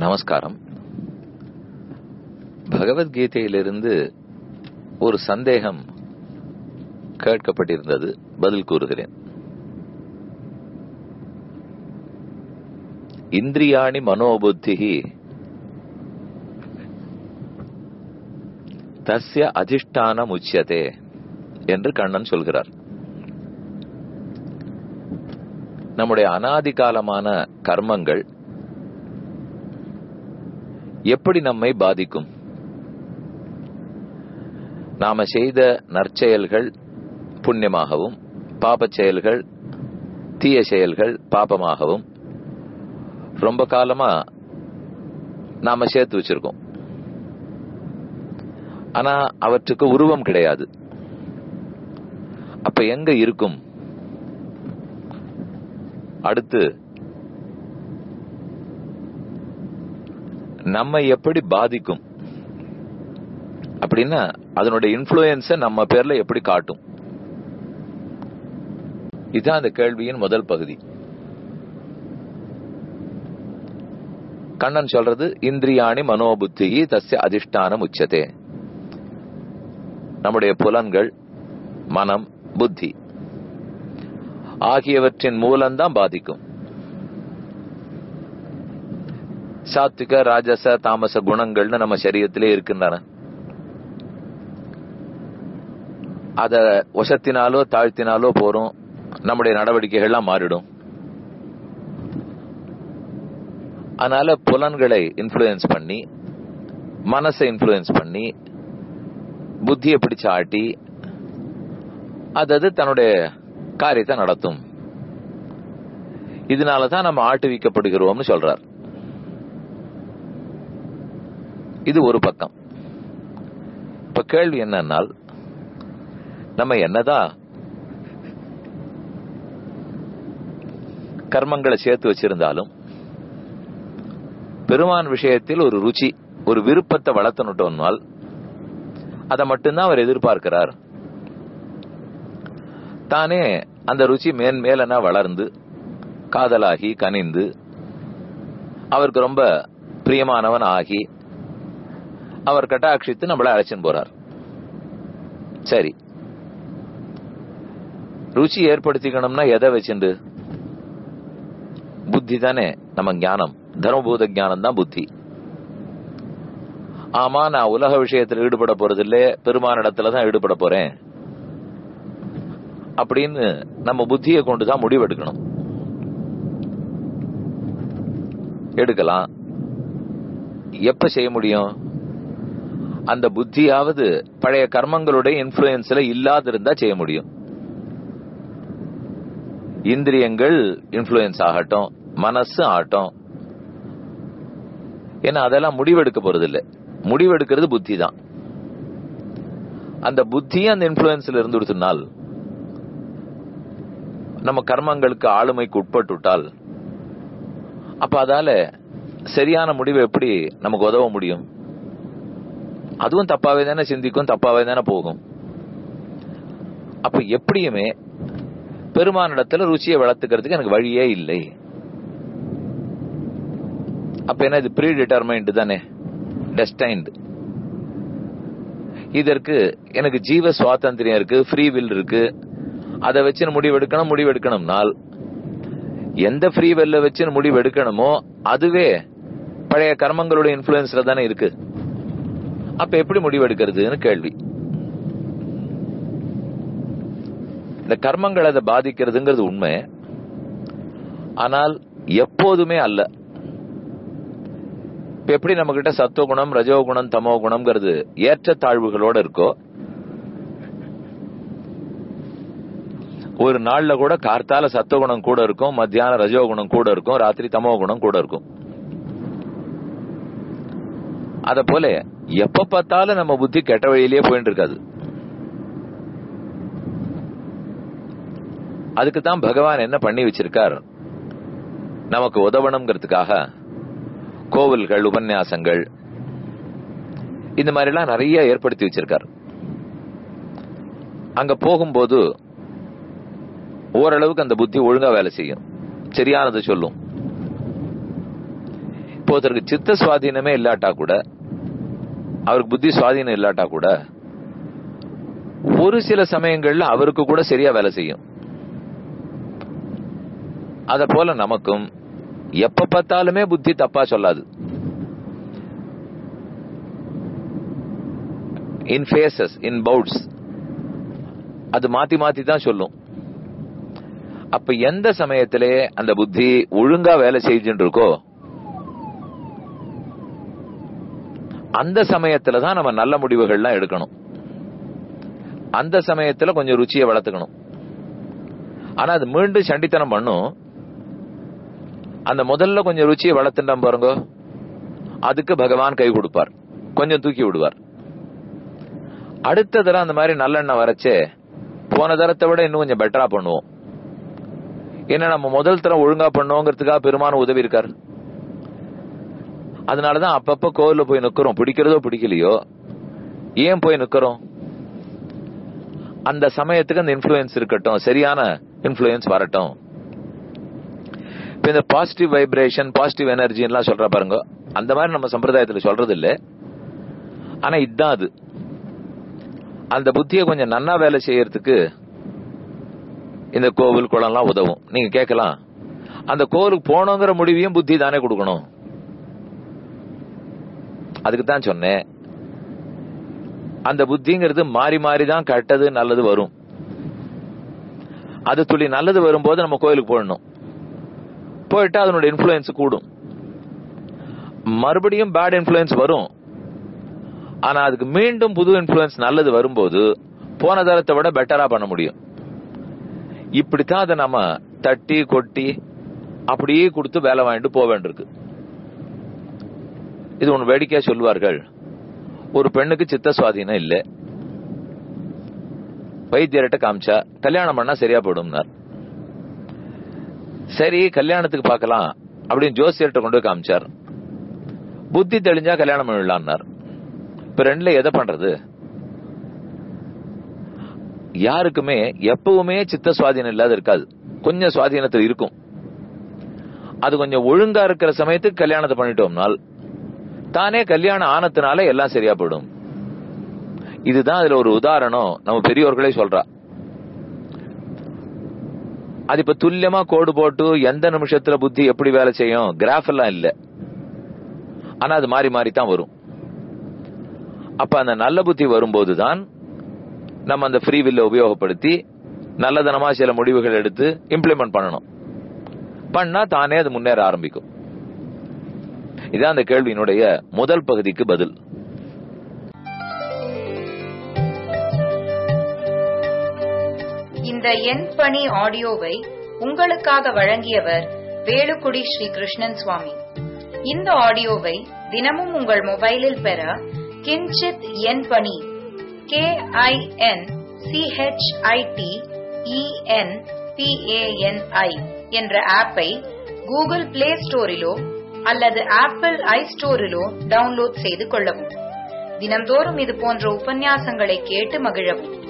நமஸ்காரம். பகவத்கீதையிலிருந்து ஒரு சந்தேகம் கேட்கப்பட்டிருந்தது, பதில் கூறுகிறேன். இந்திரியாணி மனோபுத்திஹி தஸ்ய அதிஷ்டானம் உச்யதே என்று கண்ணன் சொல்கிறார். நம்முடைய அனாதிகாலமான கர்மங்கள் எப்படி நம்மை பாதிக்கும்? நாம செய்த நற்செயல்கள் புண்ணியமாகவும், பாபச் செயல்கள் தீய செயல்கள் பாபமாகவும் ரொம்ப காலமா நாம சேர்த்து வச்சிருக்கோம். ஆனா அவற்றுக்கு உருவம் கிடையாது. அப்ப எங்க இருக்கும்? அடுத்து நம்ம எப்படி பாதிக்கும் அப்படின்னா அதனுடைய இன்ஃப்ளூயன்ஸ நம்ம பேர்ல எப்படி காட்டும்? இதுதான் அந்த கேள்வியின் முதல் பகுதி. கண்ணன் சொல்றது இந்திரியாணி மனோபுத்தி தஸ்ய அதிஷ்டானம் உச்சதே. நம்முடைய புலன்கள், மனம், புத்தி ஆகியவற்றின் மூலம்தான் பாதிக்கும். சாத்விக, ராஜச, தாமச குணங்கள்னு நம்ம சரீரத்திலே இருக்கின்றன. அத வசத்தினாலோ தாழ்த்தினாலோ போறோம், நம்முடைய நடவடிக்கைகள்லாம் மாறிடும். அதனால புலன்களை இன்ஃப்ளூயன்ஸ் பண்ணி, மனசை இன்ஃப்ளூயன்ஸ் பண்ணி, புத்தியை பிடிச்சு ஆட்டி அது தன்னுடைய காரியத்தை நடத்தும். இதனாலதான் நம்ம ஆட்டுவிக்கப்படுகிறோம்னு சொல்றார். இது ஒரு பக்கம். இப்ப கேள்வி என்னன்னா, நம்ம என்னதான் கர்மங்களை சேர்த்து வச்சிருந்தாலும் பெருமான் விஷயத்தில் ஒரு ருச்சி, ஒரு விருப்பத்தை வளர்த்துனுட்டோம்னால் அதை மட்டும்தான் அவர் எதிர்பார்க்கிறார். தானே அந்த ருச்சி மேன்மேலனா வளர்ந்து காதலாகி கனிந்து அவருக்கு ரொம்ப பிரியமானவன் ஆகி அவர் கட்டாட்சித்து நம்மள அழைச்சின்னு போறார். சரி, ருச்சி ஏற்படுத்திக்கணும்னா எதை வச்சுண்டு? புத்தி தானே நம்ம ஞானம், தர்மபூத ஞானம் தான் புத்தி. ஆமா, நான் உலக விஷயத்தில் ஈடுபட போறதில்ல, பெருமானிடத்துலதான் ஈடுபட போறேன் அப்படின்னு நம்ம புத்தியை கொண்டுதான் முடிவெடுக்கணும். எடுக்கலாம். எப்ப செய்ய முடியும்? அந்த புத்தியாவது பழைய கர்மங்களுடைய இன்ஃப்ளூயன்ஸ்ல இல்லாதிருந்தா செய்ய முடியும். இந்திரியங்கள் இன்ஃப்ளூயன்ஸ் ஆகட்டும், மனசு ஆகட்டும், ஏன்னா அதெல்லாம் முடிவெடுக்க போறது இல்லை. முடிவெடுக்கிறது புத்தி தான். அந்த புத்தியை அந்த இன்ஃப்ளூயன்ஸ்ல இருந்து கொடுத்தனால் நம்ம கர்மங்களுக்கு ஆளுமைக்கு உட்பட்டுட்டால் அப்ப அதால சரியான முடிவு எப்படி நமக்கு உதவ முடியும்? அதுவும் தப்பாவே தானே சிந்திக்கும், தப்பாவே தானே போகும். அப்ப எப்படியுமே பெருமானிடத்துல ருச்சியை வளர்த்துக்கிறதுக்கு எனக்கு வழியே இல்லை. அப்ப என்ன, இது ப்ரீ டிட்டர்மைன்டு தானே, டெஸ்டைன்டு. இதற்கு எனக்கு ஜீவ சுவாதந்திரியம் இருக்கு, ஃப்ரீ வில் இருக்கு. அதை வச்சு முடிவெடுக்கணும்னால் எந்த ஃப்ரீ வில்ல வச்சு முடிவெடுக்கணுமோ அதுவே பழைய கர்மங்களுடைய இன்ஃப்ளூயன்ஸ்ல தானே இருக்கு. அப்ப எப்படி முடிவெடுக்கிறதுன்னு கேள்வி. இந்த கர்மங்கள் அதை பாதிக்கிறதுங்கிறது உண்மை, ஆனால் எப்போதுமே அல்ல. இப்ப எப்படி நம்ம கிட்ட சத்துவகுணம், ரஜோகுணம், தமோ குணம்ங்கிறது ஏற்ற தாழ்வுகளோட இருக்கோ, ஒரு நாள்ல கூட கார்த்தால சத்துவகுணம் கூட இருக்கும், மத்தியான ரஜோகுணம் கூட இருக்கும், ராத்திரி தமோ குணம் கூட இருக்கும். அத போல எப்ப பார்த்தாலும் நம்ம புத்தி கெட்ட வழியிலேயே போயிட்டு இருக்காது. அதுக்குதான் பகவான் என்ன பண்ணி வச்சிருக்கார், நமக்கு உதவணுங்கிறதுக்காக கோவில்கள், உபன்யாசங்கள், இந்த மாதிரி எல்லாம் நிறைய ஏற்படுத்தி வச்சிருக்கார். அங்க போகும்போது ஓரளவுக்கு அந்த புத்தி ஒழுங்கா வேலை செய்யும், சரியானது சொல்லும். இப்போ ஒருத்தருக்கு சித்த சுவாதீனமே இல்லாட்டா கூட, அவருக்கு புத்தி சுவாதீனம் இல்லாட்டா கூட, ஒரு சில சமயங்கள்ல அவருக்கு கூட சரியா வேலை செய்யும். அத போல நமக்கும் எப்ப பார்த்தாலுமே புத்தி தப்பா சொல்லாது. இன் ஃபேசஸ், இன் பவுட்ஸ் அது மாத்தி மாத்தி தான் சொல்லும். அப்ப எந்த சமயத்திலே அந்த புத்தி ஒழுங்கா வேலை செஞ்சுட்டு இருக்கோ அந்த சமயத்துலதான் நம்ம நல்ல முடிவுகள்லாம் எடுக்கணும். அந்த சமயத்துல கொஞ்சம் ருச்சியை வளர்த்துக்கணும். ஆனா அது மீண்டும் சண்டித்தனம் பண்ணும். அந்த முதல்ல கொஞ்சம் ருச்சியை வளர்த்துட்டோம் பாருங்க, அதுக்கு பகவான் கை கொடுப்பார், கொஞ்சம் தூக்கி விடுவார். அடுத்த தரம் அந்த மாதிரி நல்லெண்ணெய் வரைச்சே போன தரத்தை விட இன்னும் கொஞ்சம் பெட்டரா பண்ணுவோம். ஏன்னா நம்ம முதல் தரம் ஒழுங்கா பண்ணுவோங்கிறதுக்காக பெருமான உதவி இருக்காரு. அதனாலதான் அப்பப்ப கோவில்ல போய் நிக்கிறோம். பிடிக்கிறதோ பிடிக்கலையோ, ஏன் போய் நிக்கிறோம்? அந்த சமயத்துக்கு அந்த இன்ஃப்ளூயன்ஸ் இருக்கட்டும், சரியான இன்ஃப்ளூயன்ஸ் வரட்டும். இப்ப இந்த பாசிட்டிவ் வைப்ரேஷன், பாசிட்டிவ் எனர்ஜி எல்லாம் சொல்ற பாருங்க, அந்த மாதிரி நம்ம சம்பிரதாயத்துல சொல்றது இல்ல. ஆனா இதுதான் அது. அந்த புத்தியை கொஞ்சம் நன்னா வேலை செய்யறதுக்கு இந்த கோவில் குளம்லாம் உதவும். நீங்க கேட்கலாம், அந்த கோவிலுக்கு போனோங்கிற முடிவையும் புத்தி தானே கொடுக்கணும். அதுக்கு தான் சொன்னேன், அந்த புத்திங்கிறது மாறி மாறி தான் கெட்டது நல்லது வரும். அது துளி நல்லது வரும்போது நம்ம கோயிலுக்கு போயிடணும். போயிட்டா அதனுடைய இன்ஃப்ளூயன்ஸ் கூடும். மறுபடியும் பேட் இன்ஃப்ளூயன்ஸ் வரும். ஆனா அதுக்கு மீண்டும் புது இன்ஃப்ளூயன்ஸ் நல்லது வரும்போது போன தரத்தை விட பெட்டரா பண்ண முடியும். இப்படித்தான் அதை நம்ம தட்டி கொட்டி அப்படியே கொடுத்து வேலை வாங்கிட்டு போக வேண்டியிருக்கு. இது ஒண்ணு வேடிக்கையா சொல்லுவார்கள். ஒரு பெண்ணுக்கு சித்த சுவாதீனம் இல்ல, வைத்தியர்கிட்ட காமிச்சா கல்யாணம் பண்ணா சரியா போயிடும்னார். சரி கல்யாணத்துக்கு பார்க்கலாம் அப்படின்னு ஜோசியர்கிட்ட கொண்டு போய் காமிச்சார். புத்தி தெளிஞ்சா கல்யாணம் பண்ணிடலாம்னார். இப்ப ரெண்டுல எதை பண்றது? யாருக்குமே எப்பவுமே சித்த சுவாதீனம் இல்லாத இருக்காது, கொஞ்சம் சுவாதீனத்தில் இருக்கும். அது கொஞ்சம் ஒழுங்கா இருக்கிற சமயத்துக்கு கல்யாணத்தை பண்ணிட்டோம்னால் தானே கல்யாணம் ஆனதுனால எல்லாம் சரியா போயிடும். இதுதான் அதுல ஒரு உதாரணம் நம்ம பெரியோர்களே சொல்றா. அது இப்ப துல்லியமா கோடு போட்டு எந்த நிமிஷத்துல புத்தி எப்படி வேலை செய்யும் கிராஃப் எல்லாம் இல்ல. ஆனா அது மாறி மாறி தான் வரும். அப்ப அந்த நல்ல புத்தி வரும்போதுதான் நம்ம அந்த ஃப்ரீ வில்ல உபயோகப்படுத்தி நல்லதனமா சில முடிவுகள் எடுத்து இம்ப்ளிமெண்ட் பண்ணணும். பண்ணா தானே அது முன்னேற ஆரம்பிக்கும். இதான் அந்த கேள்வியினுடைய முதல் பகுதிக்கு பதில். இந்த என் பணி ஆடியோவை உங்களுக்காக வழங்கியவர் வேலுக்குடி ஸ்ரீ கிருஷ்ணன் சுவாமி. இந்த ஆடியோவை தினமும் உங்கள் மொபைலில் பெற கிஞ்சித் என் பணி KINCHITENPANI என்ற ஆப்பை கூகுள் பிளே ஸ்டோரிலோ அல்லது ஆப்பிள் ஐஸ்டோரிலோ டவுன்லோட் செய்து கொள்ளவும். தினம்தோறும் இது போன்ற உபன்யாசங்களை கேட்டு மகிழவும்.